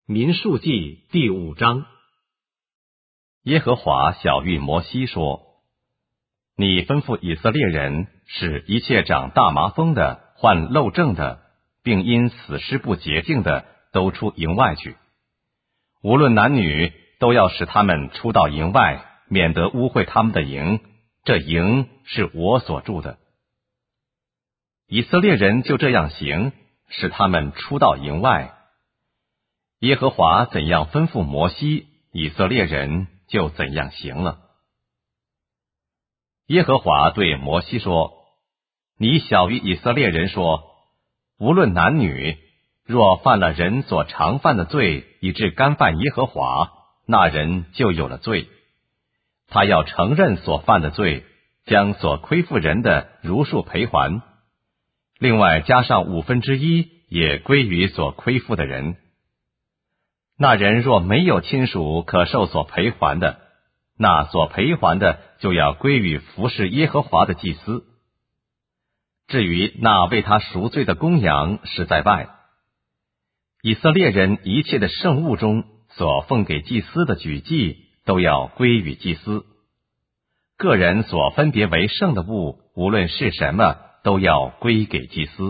民数记第5章。 耶和华晓谕摩西说：你吩咐以色列人，使一切长大麻风的、患漏症的，并因死尸不洁净的，都出营外去。无论男女，都要使他们出到营外，免得污秽他们的营。这营是我所住的。以色列人就这样行，使他们出到营外。耶和华怎样吩咐摩西，以色列人就怎样行了。耶和华对摩西说：你晓谕以色列人说，无论男女，若犯了人所常犯的罪，以致干犯耶和华，那人就有了罪。他要承认所犯的罪，将所亏负人的如数赔还，另外加上1/5，也归于所亏负的人。那人若没有亲属可受所赔还的，那所赔还的就要归于服侍耶和华的祭司。至于那为他赎罪的公羊，是在外。以色列人一切的圣物中所奉给祭司的举祭，都要归于祭司。个人所分别为圣的物，无论是什么，都要归给祭司。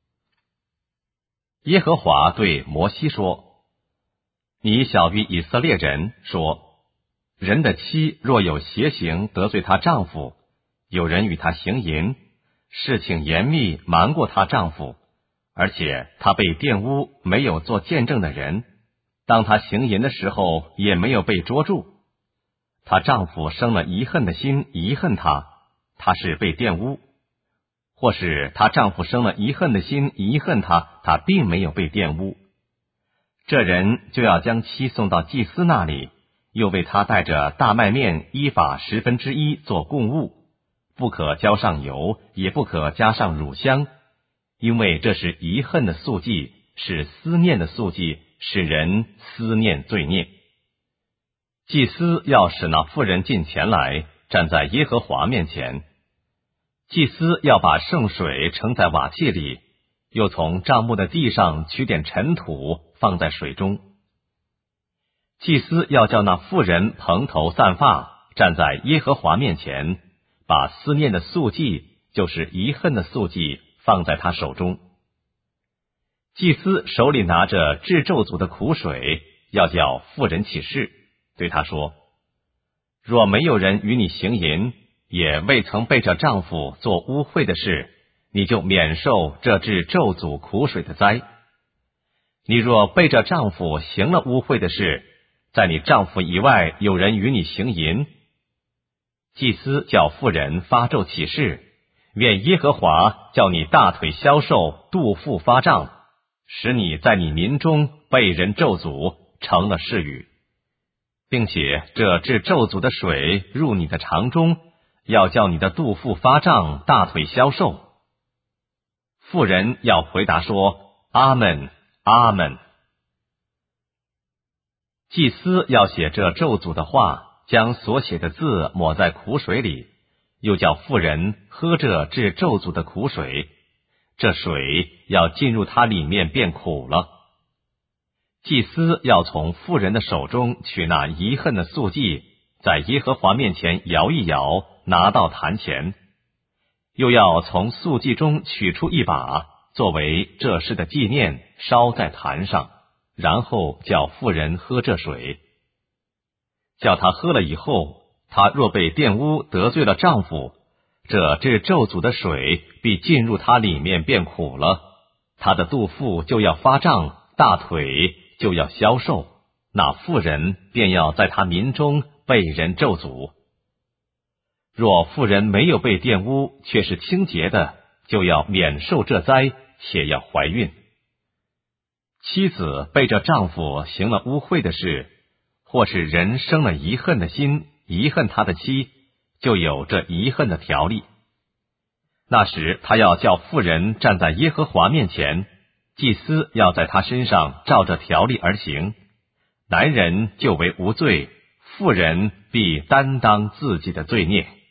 耶和华对摩西说：你晓谕以色列人说，人的妻若有邪行得罪她丈夫，有人与她行淫，事情严密瞒过她丈夫，而且她被玷污，没有做见证的人，当她行淫的时候也没有被捉住，她丈夫生了遗恨的心，遗恨她，她是被玷污；或是她丈夫生了遗恨的心，遗恨她，她并没有被玷污。这人就要将妻送到祭司那里，又为他带着大麦面依法1/10做供物，不可浇上油，也不可加上乳香，因为这是遗恨的素祭，是思念的素祭，使人思念罪孽。祭司要使那妇人进前来，站在耶和华面前。祭司要把圣水盛在瓦器里，又从帐幕的地上取点尘土放在水中。祭司要叫那妇人蓬头散发，站在耶和华面前，把思念的素祭，就是遗恨的素祭，放在他手中。祭司手里拿着治咒诅的苦水，要叫妇人起誓，对他说：若没有人与你行淫，也未曾背着丈夫做污秽的事，你就免受这治咒诅苦水的灾。你若背着丈夫行了污秽的事，在你丈夫以外有人与你行淫，祭司叫妇人发咒起誓，愿耶和华叫你大腿消瘦，肚腹发胀，使你在你民中被人咒诅，成了誓语，并且这治咒诅的水入你的肠中，要叫你的肚腹发胀，大腿消瘦。妇人要回答说：阿们，阿们。祭司要写这咒诅的话，将所写的字抹在苦水里，又叫妇人喝这治咒诅的苦水，这水要进入它里面变苦了。祭司要从妇人的手中取那遗恨的素祭，在耶和华面前摇一摇，拿到坛前，又要从素祭中取出一把，作为这事的纪念，烧在坛上，然后叫妇人喝这水。叫她喝了以后，她若被玷污得罪了丈夫，这治咒诅的水必进入她里面变苦了，她的肚腹就要发胀，大腿就要消瘦，那妇人便要在她民中被人咒诅。若妇人没有被玷污，却是清洁的，就要免受这灾，且要怀孕。妻子背着丈夫行了污秽的事，或是人生了遗恨的心，遗恨他的妻，就有这遗恨的条例。那时他要叫妇人站在耶和华面前，祭司要在他身上照着条例而行，男人就为无罪，妇人必担当自己的罪孽。